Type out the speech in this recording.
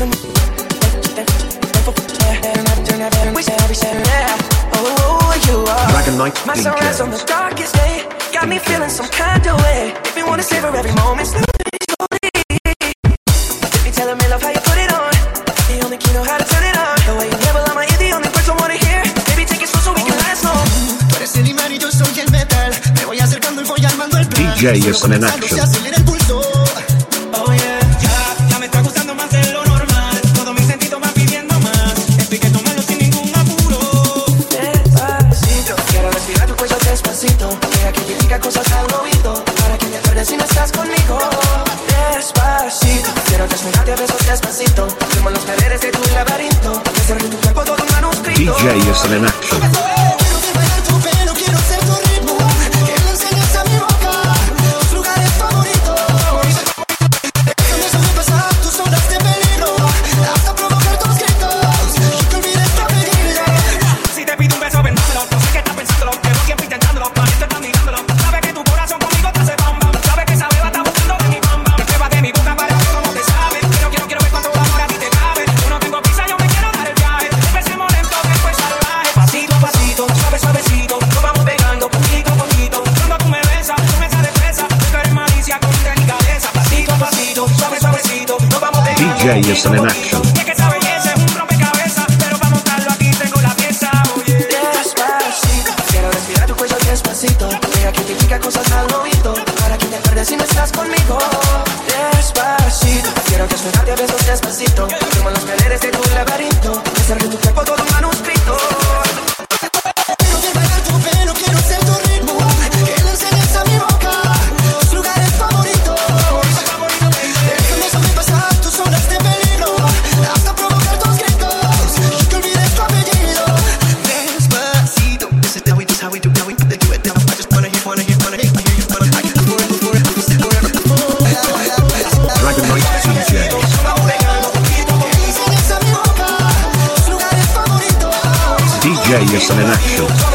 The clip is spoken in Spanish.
Dragon Knight My sunrise on the darkest day got me feeling some kind of way. If you wanna savor every moment slowly. If you telling me love how you put it on, the only key know how to turn it on. The way you never lie my ear, the only words I wanna hear. Baby, take it slow so we can last long. Tú eres el imán y yo soy el metal. Me voy acercando y voy armando el plan. DJ Jason in action. Se acelera el pulso. Oh yeah, ya me está gustando más de lo normal. Todo mi sentido va pidiendo más. Estoy que tomarlo sin ningún apuro. Despacito, quiero respirar tu cuello despacito. Deja que te diga cosas al oído para que te acuerdes si no estás conmigo. Despacito, quiero desnudarte a besos despacito. Firmo los paredes de tu laberinto. Hacer de tu cuerpo todo un manuscrito. DJ Jason in action. Quiero ser tu ritmo. Que le enseñes a mi boca tus lugares favoritos. Déjame sobrepasar tus zonas de peligro hasta provocar tus gritos y que olvides tu apellido. Si te pido un beso, vendámelo. No sé qué estás pensándolo, pero siempre intentándolo. Valiente estás mirándolo. Sabe que tu corazón conmigo te hace bam bam. Sabe que esa beba está buscando de mi bam bam. Me prueba de mi boca para ver cómo te sabe. Pero quiero ver cuánto amor a ti te cabe. Yo no tengo prisa, yo me quiero dar el viaje. Empecemos lento, después salvaje. Pasito a pasito, suave suavecito. Nos vamos pegando poquito a poquito. Cuando tú me besas, con esa destreza. Tú eres malicia con delicadeza. Pasito a pasito, suave suavecito. Nos vamos pegando. DJ Jason in action. Y es que esa belleza es un rompecabezas. Pero para montarlo aquí tengo la pieza. Oye, despacito, quiero respirar tu cuello despacito. Deja que te diga cosas al oído para que te acuerdes si no estás conmigo. Despacito, quiero desnudarte a besos despacito. Firmo las paredes de tu laberinto. Hacer de tu cuerpo todo un manuscrito. Quiero bailar tu pelo, quiero ser tu ritmo. Que le enseñes a mi boca tus lugares favoritos. Déjame sobrepasar tus zonas de peligro hasta provocar tus gritos y que olvides tu apellido. Despacito, this is how we do, how we do it now. I just wanna hear you, I can for it. Dragon Knight DJ. DJ Jason in action.